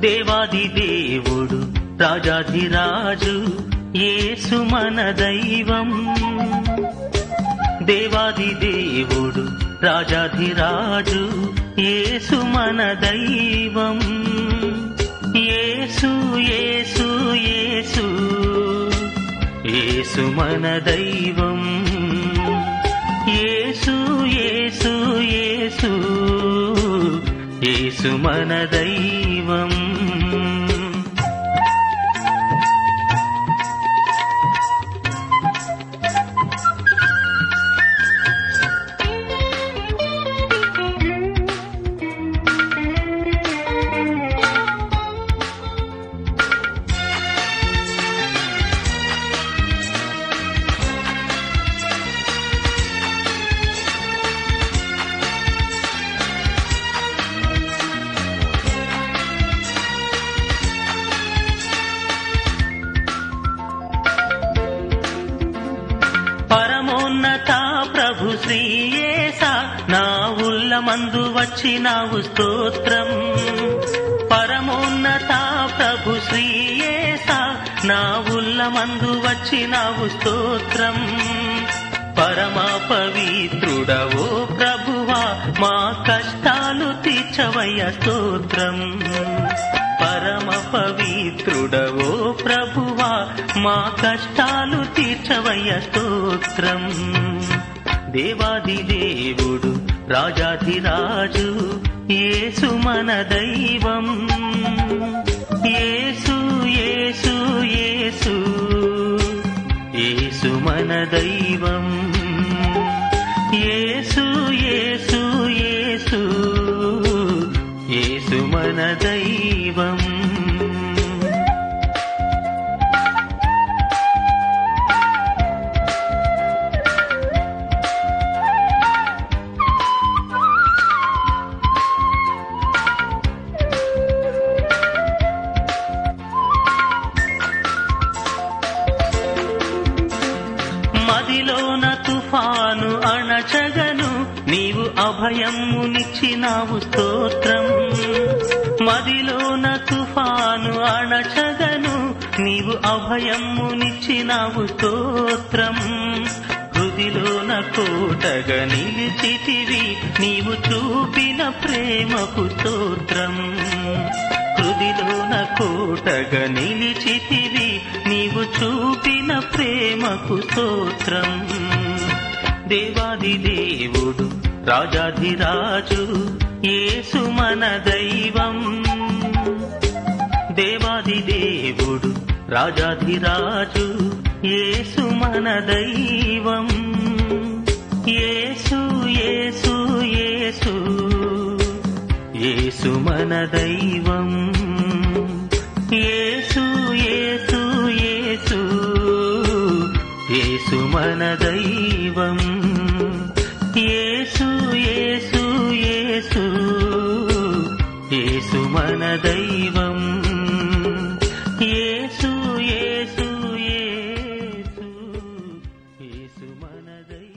దేవాది దేవుడు రాజాధిరాజు యేసు మన దైవం. దేవాది దేవుడు రాజాధిరాజు యేసు మన దైవం. యేసు యేసు యేసు యేసు మన దైవం. యేసు యేసు యేసు యేసు మన దైవం. పరమోన్నత ప్రభు శ్రీయేసా నా ఉల్లమందు వచ్చినావు స్తోత్రం. పరమోన్నత ప్రభు శ్రీయేసా నా ఉల్లమందు వచ్చినావు స్తోత్రం. పరమా పవిత్రుడవో ప్రభువా మా కష్టాలు తీర్చవయ్య స్తోత్రం. పరమ పవిత్రుడవో ప్రభువా మా కష్టాలు తీర్చవయ్య స్తోత్రం. దేవాది దేవుడు రాజాధిరాజు యేసు మన దైవం. యేసు యేసు యేసు యేసు మన దైవం. యేసు యేసు యేసు యేసు మన దైవం. మదిలోన తుఫాను అణచగను నీవు అభయమునిచ్చినావు స్తోత్రం. మదిలోన తుఫాను అణచగను నీవు అభయమునిచ్చినావు స్తోత్రం. హృదిలోన కోటగా నిలిచితివి నీవు చూపిన ప్రేమకు స్తోత్రం. హృదిలోన కోటగా నిలిచితివి నీవు చూపిన ప్రేమకు స్తోత్రం. దేవాది దేవుడు రాజాధిరాజు యేసు మన దైవం. దేవాది దేవుడు రాజాధిరాజు యేసు మన దైవం. యేసు యేసు యేసు యేసు మన దైవం. యేసు యేసు యేసు యేసు మన దైవం. యేసు యేసు యేసు యేసు మన దైవం. యేసు యేసు యేసు యేసు మన దైవం.